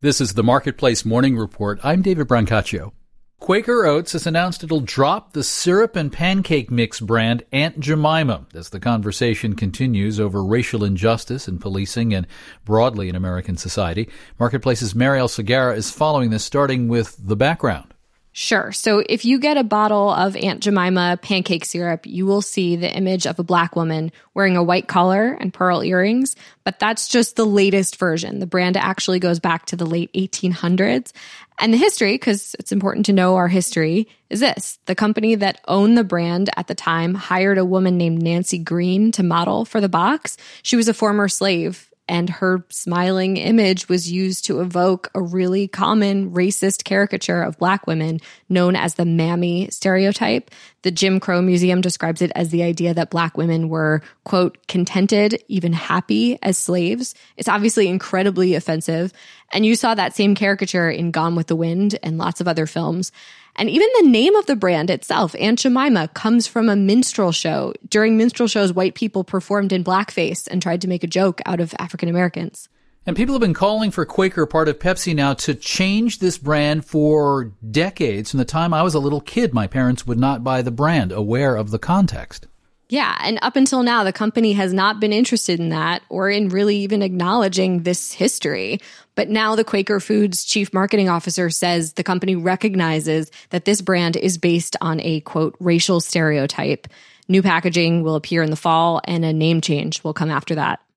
This is the Marketplace Morning Report. I'm David Brancaccio. Quaker Oats has announced it'll drop the syrup and pancake mix brand Aunt Jemima as the conversation continues over racial injustice in policing and broadly in American society. Marketplace's Mariel Segarra is following this, starting with the background. Sure. So if you get a bottle of Aunt Jemima pancake syrup, you will see the image of a Black woman wearing a white collar and pearl earrings. But that's just the latest version. The brand actually goes back to the late 1800s. And the history, because it's important to know our history, is this. The company that owned the brand at the time hired a woman named Nancy Green to model for the box. She was a former slave, and her smiling image was used to evoke a really common racist caricature of Black women known as the mammy stereotype. The Jim Crow Museum describes it as the idea that Black women were, quote, contented, even happy as slaves. It's obviously incredibly offensive. And you saw that same caricature in Gone with the Wind and lots of other films. And even the name of the brand itself, Aunt Jemima, comes from a minstrel show. During minstrel shows, white people performed in blackface and tried to make a joke out of African Americans. And people have been calling for Quaker, part of Pepsi now, to change this brand for decades. From the time I was a little kid, my parents would not buy the brand, aware of the context. Yeah, and up until now, the company has not been interested in that or in really even acknowledging this history. But now the Quaker Foods chief marketing officer says the company recognizes that this brand is based on a, quote, racial stereotype. New packaging will appear in the fall, and a name change will come after that.